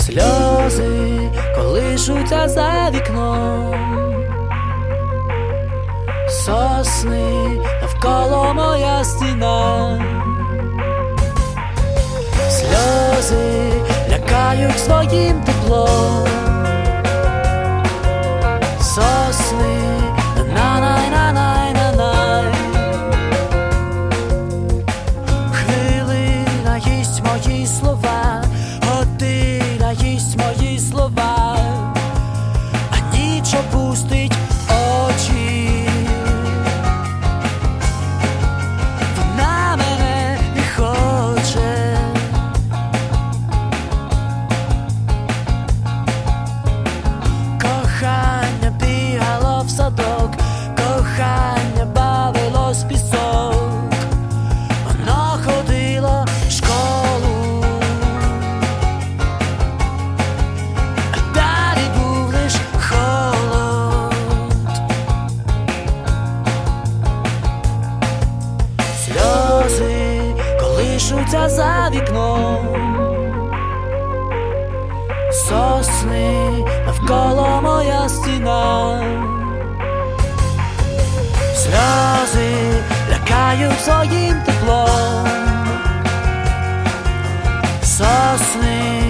Сльози колишуться за вікном, сосни навколо моя стіна. Сльози лякають своїм теплом, сосни на-най-на-най-на-най. Хвилина їсть мої слова, година їсть мої слова, а ніч опустить очі. Вона мене не хоче. Кохання бігало в садок, кохання бавилось в пісок, воно ходило в школу, а далі був лиш холод. Сльози колишуться за вікном, сосни навколо моя стіна. Сльози лякають своїм теплом, сосни